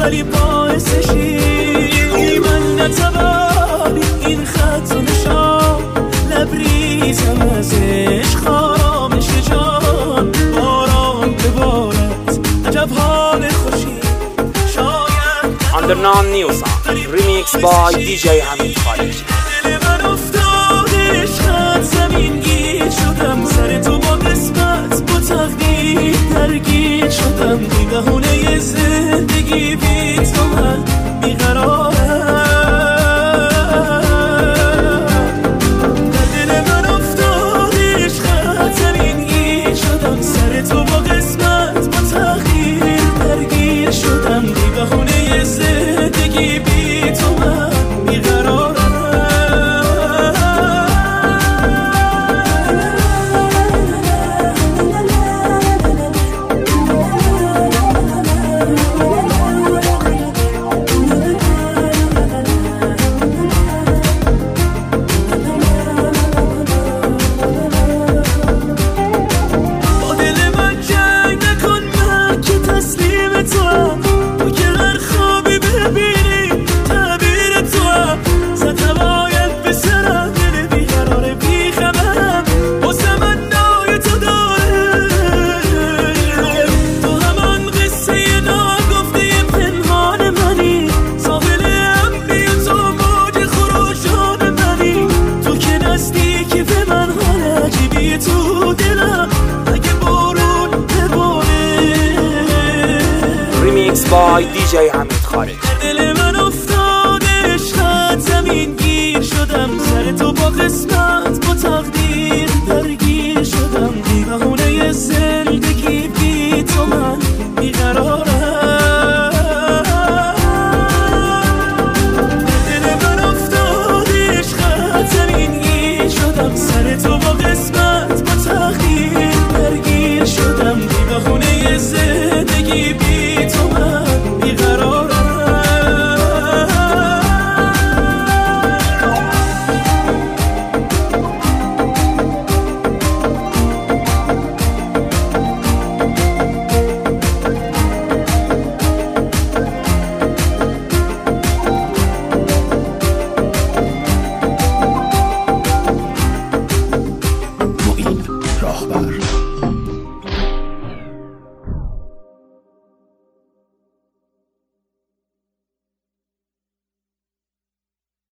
ولی باعثشی من نتوانی این خط و نشان لبریزم ازش خارامش جان باران به بارت عجب حال خوشی شاید Undernan New Song Remix by DJ Hamid Khalid. دل من افتاده عشقت زمین گیر شدم سر تو با قسمت با تقدیر درگیر شدم بی بهونه زندگی بی تو من بیقرارم در دل من افتاده عشقت زمین گیر شدم سر تو با قسمت با تقدیر درگیر شدم بی بهونه زندگی بی تو من بیقرارم Remix by DJ Hamid Khalid. دل من افتاده عشقت زمین گیر شدم سر تو با قسمت